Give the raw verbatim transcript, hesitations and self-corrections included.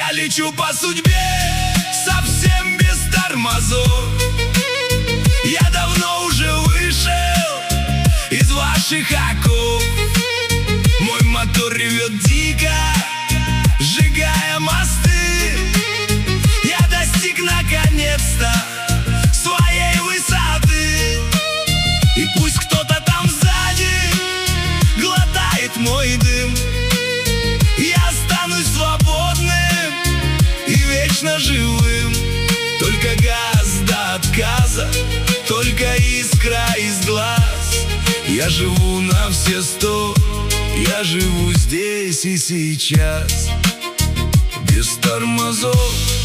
Я лечу по судьбе совсем без тормозов. Я давно уже вышел из ваших оков. Мой мотор ревет дико, сжигая мосты. Я достиг наконец-то своей высоты. И пусть кто-то там сзади глотает мой дым, я останусь свободным и вечно живым. Только газ до отказа, только искра из глаз. Я живу на все сто, я живу здесь и сейчас, без тормозов.